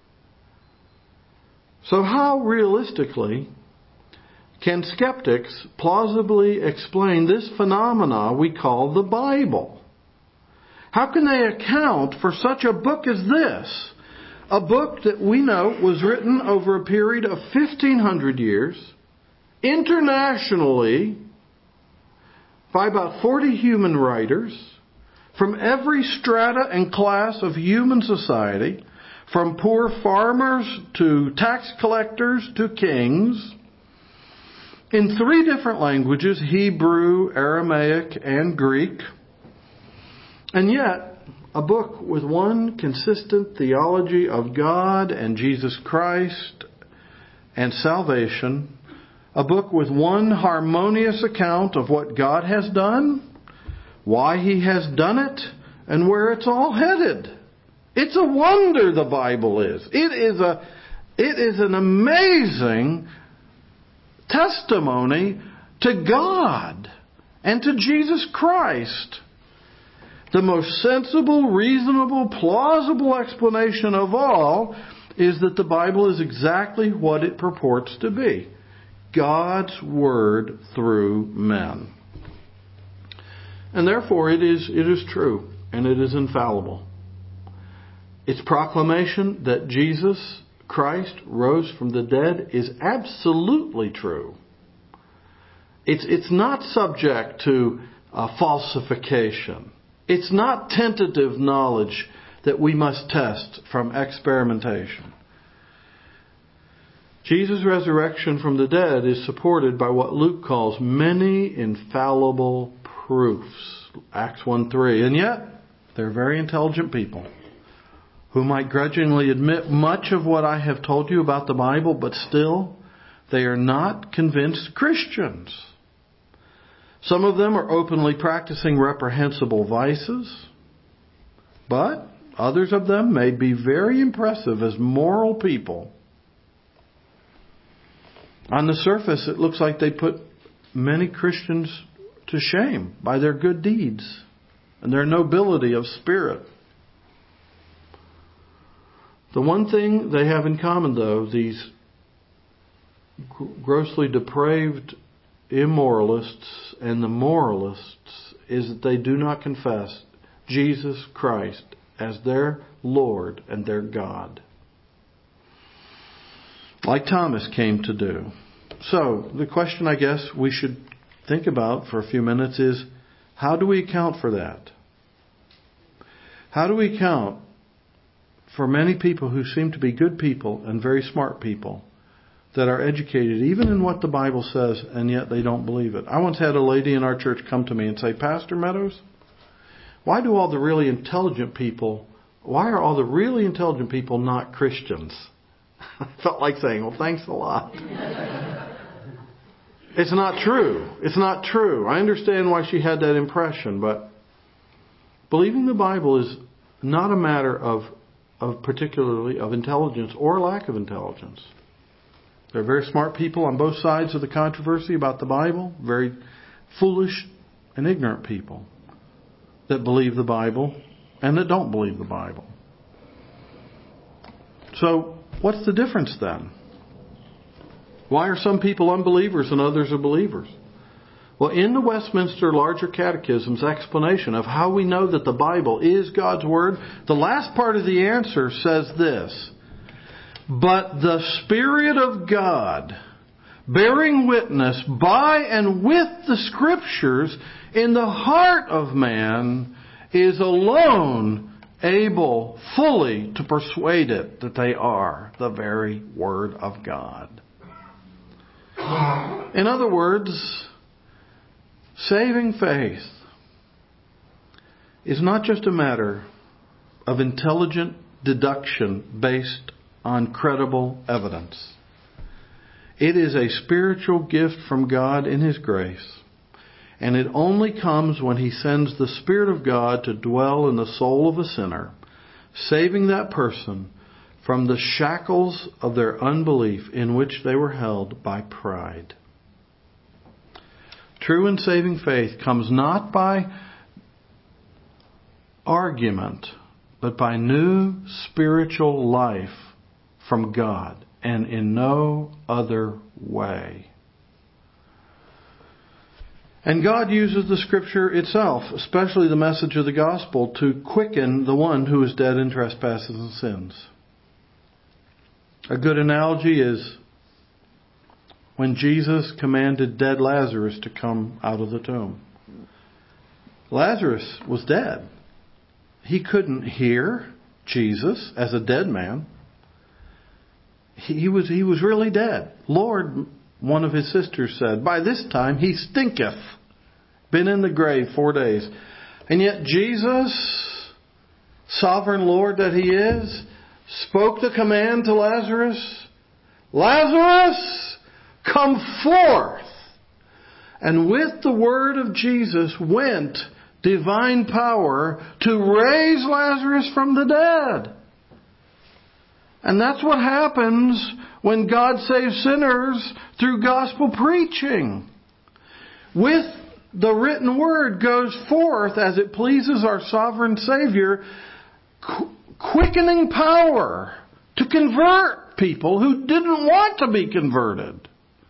So how realistically can skeptics plausibly explain this phenomena we call the Bible? How can they account for such a book as this? A book that we know was written over a period of fifteen hundred years, internationally, by about forty human writers, from every strata and class of human society, from poor farmers to tax collectors to kings, in three different languages, Hebrew, Aramaic, and Greek. And yet, a book with one consistent theology of God and Jesus Christ and salvation. A book with one harmonious account of what God has done, why He has done it, and where it's all headed. It's a wonder, the Bible is. It is a, it is an amazing testimony to God and to Jesus Christ. The most sensible, reasonable, plausible explanation of all is that the Bible is exactly what it purports to be. God's Word through men. And therefore it is, it is true and it is infallible. Its proclamation that Jesus Christ rose from the dead is absolutely true. It's, it's not subject to uh, falsification. It's not tentative knowledge that we must test from experimentation. Jesus' resurrection from the dead is supported by what Luke calls many infallible proofs. Acts one three. And yet, they're very intelligent people who might grudgingly admit much of what I have told you about the Bible, but still, they are not convinced Christians. Some of them are openly practicing reprehensible vices, but others of them may be very impressive as moral people. On the surface, it looks like they put many Christians to shame by their good deeds and their nobility of spirit. The one thing they have in common, though, these grossly depraved immoralists and the moralists, is that they do not confess Jesus Christ as their Lord and their God. like Thomas came to do. So, the question I guess we should think about for a few minutes is, how do we account for that? How do we account for many people who seem to be good people and very smart people that are educated even in what the Bible says, and yet they don't believe it? I once had a lady in our church come to me and say, Pastor Meadows, why do all the really intelligent people, why are all the really intelligent people not Christians? I felt like saying, well, thanks a lot. It's not true. It's not true. I understand why she had that impression, but believing the Bible is not a matter of, of particularly of intelligence or lack of intelligence. There are very smart people on both sides of the controversy about the Bible, very foolish and ignorant people that believe the Bible and that don't believe the Bible. So, what's the difference then? Why are some people unbelievers and others are believers? Well, in the Westminster Larger Catechism's explanation of how we know that the Bible is God's Word, the last part of the answer says this: but the Spirit of God, bearing witness by and with the Scriptures in the heart of man, is alone able fully to persuade it that they are the very Word of God. In other words, saving faith is not just a matter of intelligent deduction based on credible evidence. It is a spiritual gift from God in His grace, and it only comes when He sends the Spirit of God to dwell in the soul of a sinner, saving that person from the shackles of their unbelief in which they were held by pride. True and saving faith comes not by argument, but by new spiritual life from God, and in no other way. And God uses the Scripture itself, especially the message of the gospel, to quicken the one who is dead in trespasses and sins. A good analogy is when Jesus commanded dead Lazarus to come out of the tomb. Lazarus was dead. He couldn't hear Jesus as a dead man. He was, he was really dead. Lord, one of his sisters said, by this time he stinketh. Been in the grave four days. And yet Jesus, sovereign Lord that He is, spoke the command to Lazarus, Lazarus, come forth. And with the word of Jesus went divine power to raise Lazarus from the dead. And that's what happens when God saves sinners through gospel preaching. With the written word goes forth as it pleases our sovereign Savior, quickening power to convert people who didn't want to be converted.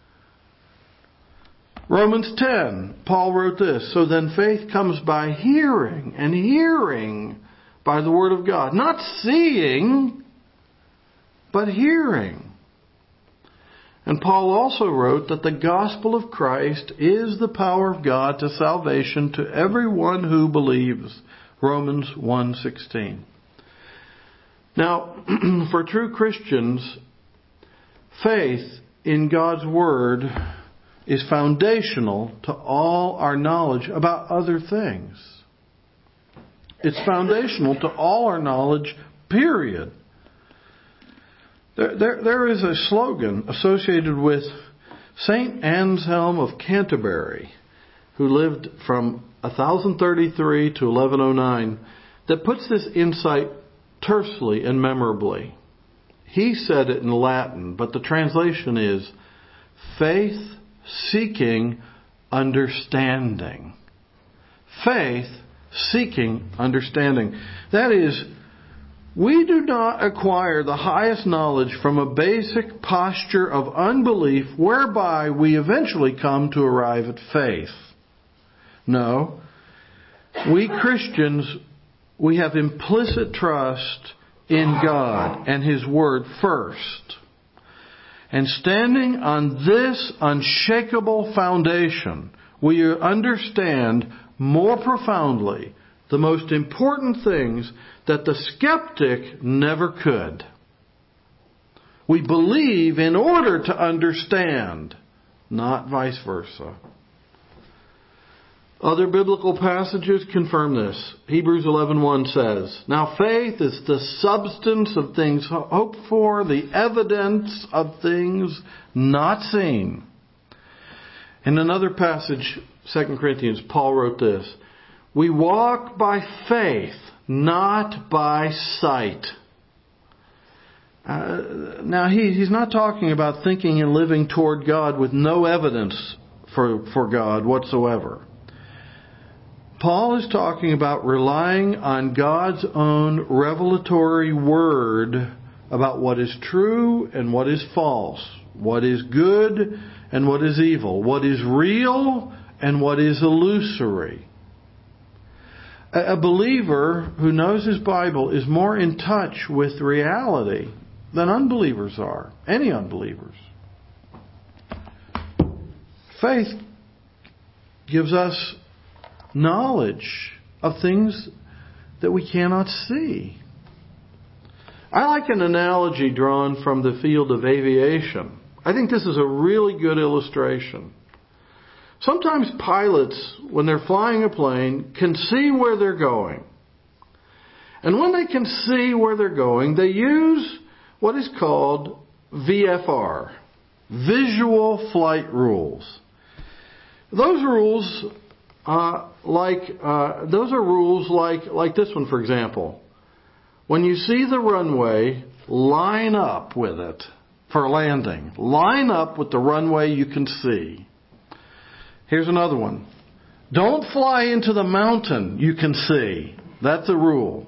Romans ten, Paul wrote this, so then faith comes by hearing, and hearing by the word of God. Not seeing, but hearing. And Paul also wrote that the gospel of Christ is the power of God to salvation to everyone who believes. Romans one sixteen. Now, for true Christians, faith in God's Word is foundational to all our knowledge about other things. It's foundational to all our knowledge, period. There, there, there is a slogan associated with Saint Anselm of Canterbury, who lived from one thirty-three to eleven oh nine, that puts this insight tersely and memorably. He said it in Latin, but the translation is faith seeking understanding. Faith seeking understanding. That is, we do not acquire the highest knowledge from a basic posture of unbelief whereby we eventually come to arrive at faith. No. We Christians, we have implicit trust in God and His Word first. And standing on this unshakable foundation, we understand more profoundly the most important things that the skeptic never could. We believe in order to understand, not vice versa. Other biblical passages confirm this. Hebrews eleven one says, "Now faith is the substance of things hoped for, the evidence of things not seen." In another passage, Second Corinthians, Paul wrote this, "We walk by faith, not by sight." Uh, now, he, he's not talking about thinking and living toward God with no evidence for, for God whatsoever. Paul is talking about relying on God's own revelatory word about what is true and what is false, what is good and what is evil, what is real and what is illusory. A believer who knows his Bible is more in touch with reality than unbelievers are, any unbelievers. Faith gives us knowledge of things that we cannot see. I like an analogy drawn from the field of aviation. I think this is a really good illustration. Sometimes pilots, when they're flying a plane, can see where they're going. And when they can see where they're going, they use what is called V F R, Visual Flight Rules. Those rules, uh, like uh, those are rules like like this one, for example. When you see the runway, line up with it for landing. Line up with the runway you can see. Here's another one. Don't fly into the mountain you can see. That's a rule.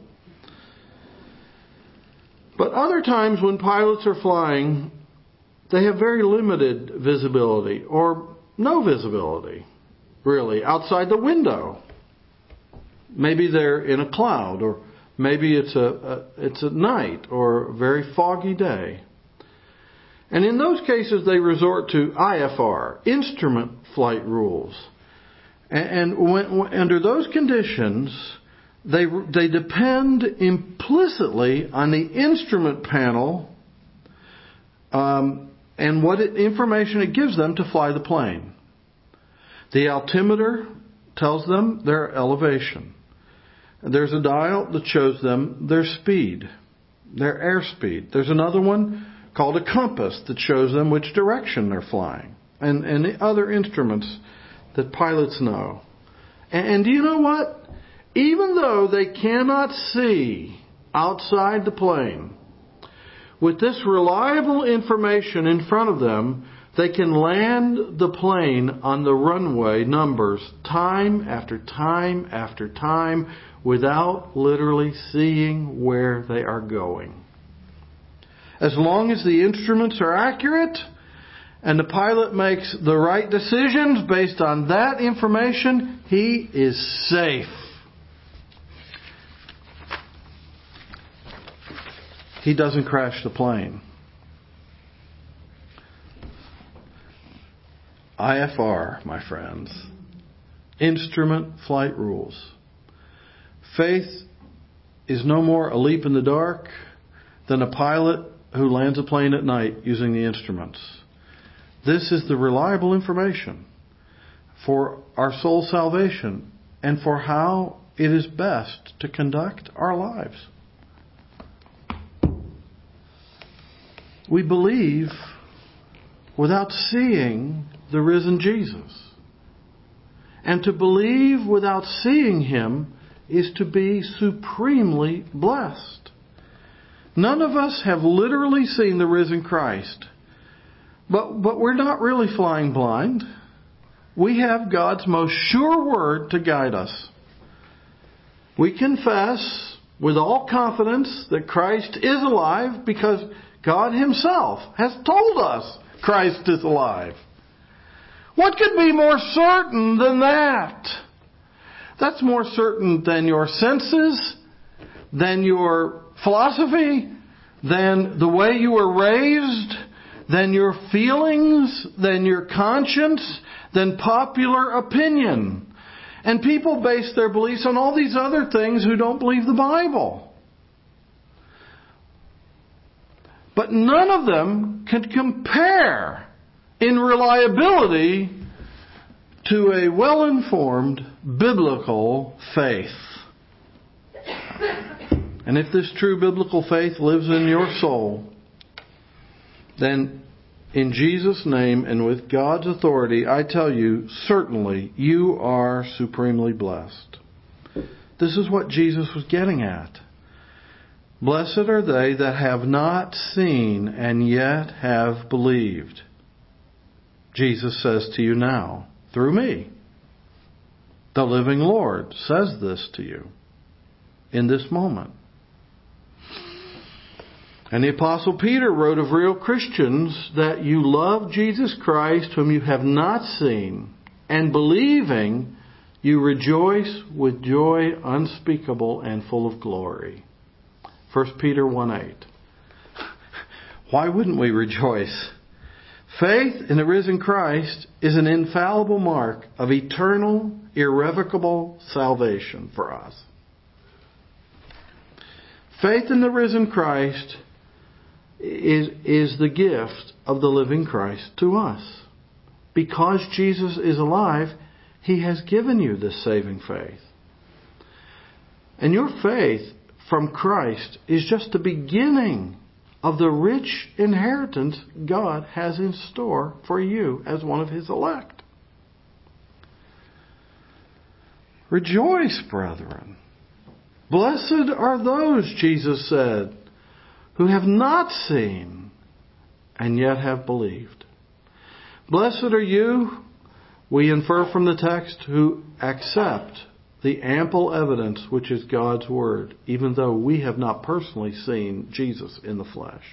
But other times when pilots are flying, they have very limited visibility or no visibility, really, outside the window. Maybe they're in a cloud, or maybe it's a, a it's at night or a very foggy day. And in those cases, they resort to I F R, instrument flight rules. And, and when, when, under those conditions, they they depend implicitly on the instrument panel um, and what it, information it gives them to fly the plane. The altimeter tells them their elevation. There's a dial that shows them their speed, their airspeed. There's another one called a compass that shows them which direction they're flying, and, and the other instruments that pilots know. And, and do you know what? Even though they cannot see outside the plane, with this reliable information in front of them, they can land the plane on the runway numbers time after time after time without literally seeing where they are going. As long as the instruments are accurate and the pilot makes the right decisions based on that information, he is safe. He doesn't crash the plane. I F R, my friends. Instrument flight rules. Faith is no more a leap in the dark than a pilot who lands a plane at night using the instruments. This is the reliable information for our soul salvation and for how it is best to conduct our lives. We believe without seeing the risen Jesus. And to believe without seeing Him is to be supremely blessed. None of us have literally seen the risen Christ. But, but we're not really flying blind. We have God's most sure word to guide us. We confess with all confidence that Christ is alive because God Himself has told us Christ is alive. What could be more certain than that? That's more certain than your senses, than your philosophy, than the way you were raised, than your feelings, than your conscience, than popular opinion. And people base their beliefs on all these other things who don't believe the Bible. But none of them can compare in reliability to a well-informed biblical faith. And if this true biblical faith lives in your soul, then in Jesus' name and with God's authority, I tell you, certainly you are supremely blessed. This is what Jesus was getting at. Blessed are they that have not seen and yet have believed. Jesus says to you now, through me. The living Lord says this to you in this moment. And the Apostle Peter wrote of real Christians that you love Jesus Christ whom you have not seen, and believing you rejoice with joy unspeakable and full of glory. First Peter one eight. Why wouldn't we rejoice? Faith in the risen Christ is an infallible mark of eternal, irrevocable salvation for us. Faith in the risen Christ is, is the gift of the living Christ to us. Because Jesus is alive, He has given you this saving faith. And your faith from Christ is just the beginning of the rich inheritance God has in store for you as one of His elect. Rejoice, brethren. Blessed are those, Jesus said, who have not seen and yet have believed. Blessed are you, we infer from the text, who accept the ample evidence which is God's Word, even though we have not personally seen Jesus in the flesh.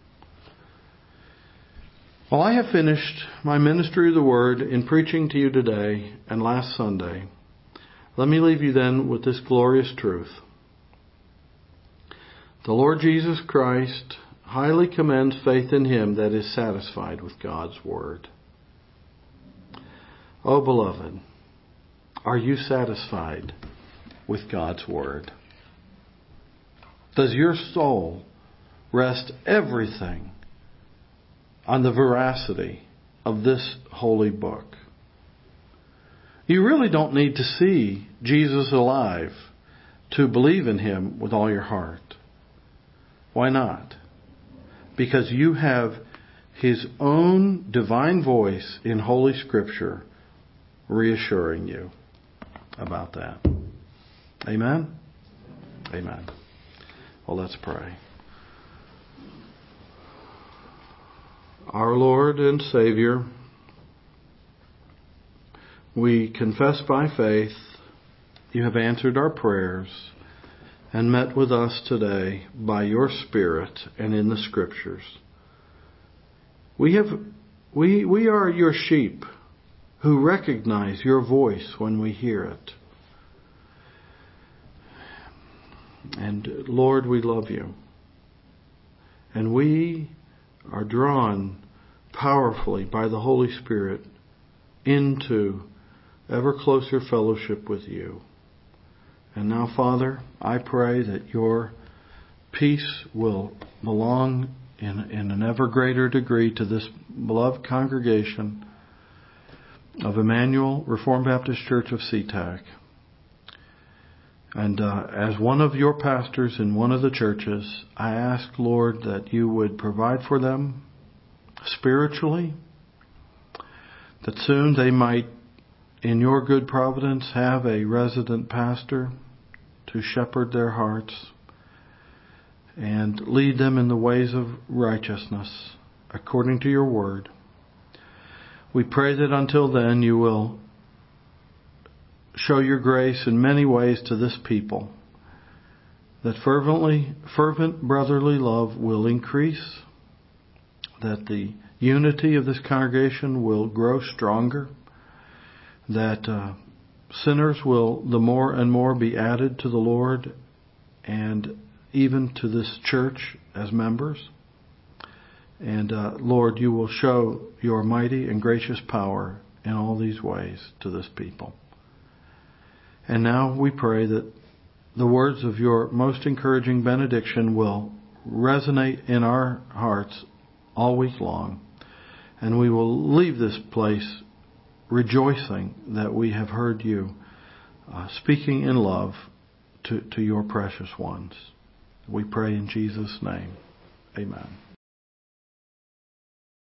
Well, I have finished my ministry of the Word in preaching to you today and last Sunday. Let me leave you then with this glorious truth. The Lord Jesus Christ highly commends faith in Him that is satisfied with God's Word. Oh, beloved, are you satisfied with God's Word? Does your soul rest everything on the veracity of this holy book? You really don't need to see Jesus alive to believe in Him with all your heart. Why not? Because you have His own divine voice in Holy Scripture reassuring you about that. Amen? Amen. Well, let's pray. Our Lord and Savior, we confess by faith you have answered our prayers and met with us today by your Spirit and in the Scriptures. We have, we, we are your sheep who recognize your voice when we hear it. And Lord, we love you. And we are drawn powerfully by the Holy Spirit into ever closer fellowship with you. And now, Father, I pray that your peace will belong in, in an ever greater degree to this beloved congregation of Emmanuel Reformed Baptist Church of SeaTac. And uh, as one of your pastors in one of the churches, I ask, Lord, that you would provide for them spiritually, that soon they might, in your good providence, have a resident pastor to shepherd their hearts and lead them in the ways of righteousness according to your word. We pray that until then you will show your grace in many ways to this people, that fervently, fervent brotherly love will increase, that the unity of this congregation will grow stronger, that uh, sinners will the more and more be added to the Lord and even to this church as members. And uh, Lord, you will show your mighty and gracious power in all these ways to this people. And now we pray that the words of your most encouraging benediction will resonate in our hearts all week long. And we will leave this place rejoicing that we have heard you uh, speaking in love to, to your precious ones. We pray in Jesus' name. Amen.